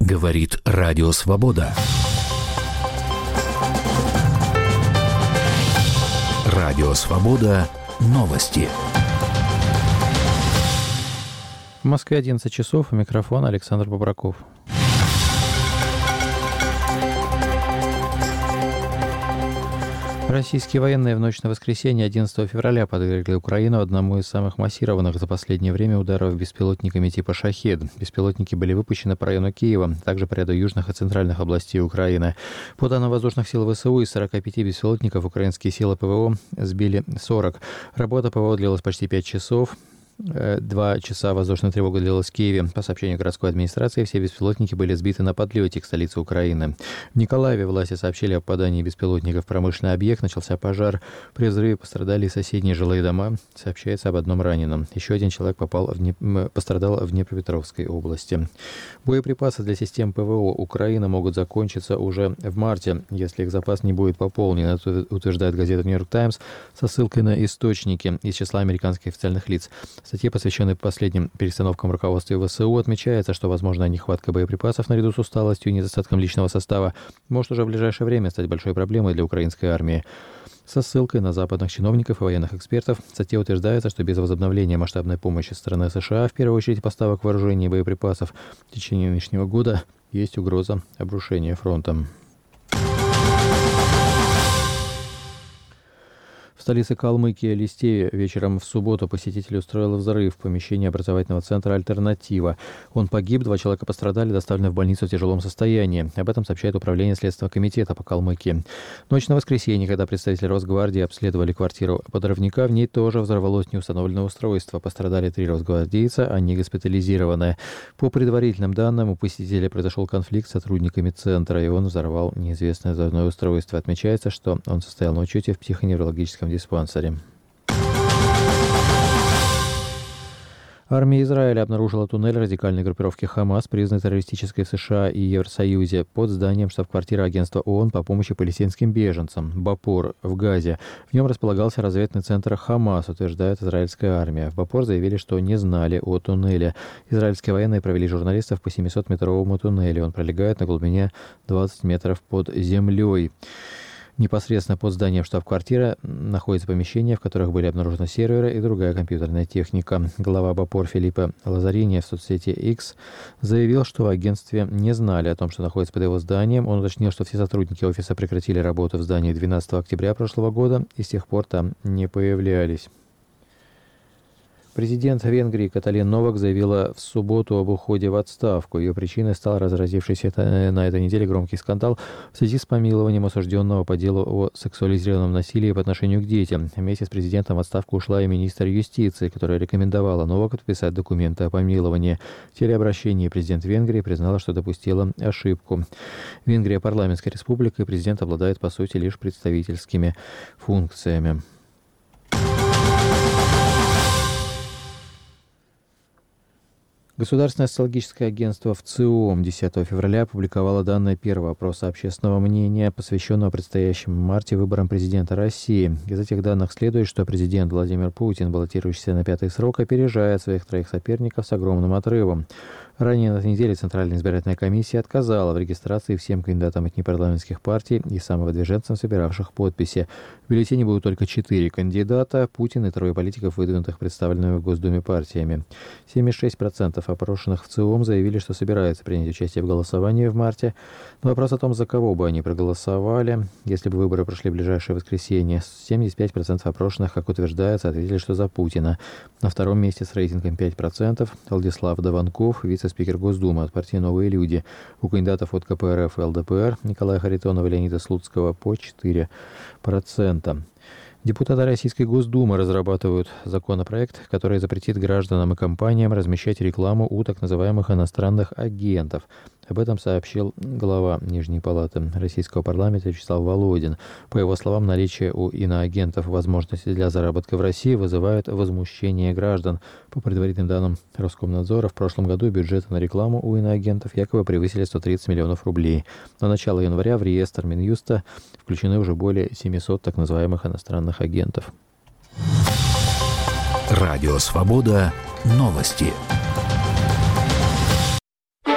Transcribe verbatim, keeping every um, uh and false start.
Говорит Радио Свобода. Радио Свобода. Новости. В Москве одиннадцать часов. У микрофона Александр Бобраков. Российские военные в ночь на воскресенье одиннадцатого февраля подвергли Украину одному из самых массированных за последнее время ударов беспилотниками типа «Шахед». Беспилотники были выпущены по району Киева, также по ряду южных и центральных областей Украины. По данным воздушных сил ВСУ, из сорока пяти беспилотников украинские силы ПВО сбили сорок. Работа ПВО длилась почти пять часов. Два часа воздушная тревога длилась в Киеве. По сообщению городской администрации, все беспилотники были сбиты на подлете к столице Украины. В Николаеве власти сообщили о попадании беспилотников в промышленный объект. Начался пожар. При взрыве пострадали соседние жилые дома. Сообщается об одном раненом. Еще один человек попал в Днеп... пострадал в Днепропетровской области. Боеприпасы для систем ПВО Украины могут закончиться уже в марте, если их запас не будет пополнен. Это утверждает газета «Нью-Йорк Таймс» со ссылкой на источники из числа американских официальных лиц. В статье, посвященной последним перестановкам в руководстве ВСУ, отмечается, что возможная нехватка боеприпасов наряду с усталостью и недостатком личного состава может уже в ближайшее время стать большой проблемой для украинской армии. Со ссылкой на западных чиновников и военных экспертов в статье утверждается, что без возобновления масштабной помощи со стороны США, в первую очередь поставок вооружений и боеприпасов, в течение нынешнего года есть угроза обрушения фронта. В столице Калмыкии, Листеве, вечером в субботу посетитель устроил взрыв в помещении образовательного центра «Альтернатива». Он погиб, два человека пострадали, доставлены в больницу в тяжелом состоянии. Об этом сообщает Управление Следственного комитета по Калмыкии. Ночь на воскресенье, когда представители Росгвардии обследовали квартиру подрывника, в ней тоже взорвалось неустановленное устройство. Пострадали три росгвардейца, они госпитализированы. По предварительным данным, у посетителя произошел конфликт с сотрудниками центра, и он взорвал неизвестное взрывное устройство. Отмечается, что он состоял на учете в психоневрологическом диспансере. Армия Израиля обнаружила туннель радикальной группировки «Хамас», признанной террористической в США и Евросоюзе, под зданием штаб-квартиры агентства ООН по помощи палестинским беженцам «Бапор» в Газе. В нем располагался разведный центр «Хамас», утверждает израильская армия. В «Бапор» заявили, что не знали о туннеле. Израильские военные провели журналистов по семисотметровому туннелю. Он пролегает на глубине двадцать метров под землей. Непосредственно под зданием штаб-квартиры находятся помещения, в которых были обнаружены серверы и другая компьютерная техника. Глава Бапор Филиппо Лазарини в соцсети X заявил, что в агентстве не знали о том, что находится под его зданием. Он уточнил, что все сотрудники офиса прекратили работу в здании двенадцатого октября прошлого года и с тех пор там не появлялись. Президент Венгрии Каталин Новак заявила в субботу об уходе в отставку. Ее причиной стал разразившийся на этой неделе громкий скандал в связи с помилованием осужденного по делу о сексуализированном насилии по отношению к детям. Вместе с президентом в отставку ушла и министр юстиции, которая рекомендовала Новаку подписать документы о помиловании. В телеобращении президент Венгрии признала, что допустила ошибку. Венгрия – парламентская республика, и президент обладает, по сути, лишь представительскими функциями. Государственное социологическое агентство ВЦИОМ десятого февраля опубликовало данные первого опроса общественного мнения, посвященного предстоящему в марте выборам президента России. Из этих данных следует, что президент Владимир Путин, баллотирующийся на пятый срок, опережает своих троих соперников с огромным отрывом. Ранее на этой неделе Центральная избирательная комиссия отказала в регистрации всем кандидатам от непарламентских партий и самовыдвиженцам, собиравших подписи. В бюллетене будут только четыре кандидата – Путин и трое политиков, выдвинутых представленными в Госдуме партиями. семьдесят шесть процентов опрошенных в ЦИОМ заявили, что собираются принять участие в голосовании в марте. Но вопрос о том, за кого бы они проголосовали, если бы выборы прошли в ближайшее воскресенье, семьдесят пять процентов опрошенных, как утверждается, ответили, что за Путина. На втором месте с рейтингом пять процентов Владислав Даванков, вице-спикер Госдумы от партии «Новые люди». У кандидатов от ка пэ эр эф и эл дэ пэ эр Николая Харитонова и Леонида Слуцкого по четыре процента. Депутаты Российской Госдумы разрабатывают законопроект, который запретит гражданам и компаниям размещать рекламу у так называемых иностранных агентов. Об этом сообщил глава Нижней палаты Российского парламента Вячеслав Володин. По его словам, наличие у иноагентов возможности для заработка в России вызывает возмущение граждан. По предварительным данным Роскомнадзора, в прошлом году бюджеты на рекламу у иноагентов якобы превысили сто тридцать миллионов рублей. На начало января в реестр Минюста включены уже более семисот так называемых иностранных агентов. Радио «Свобода». Новости.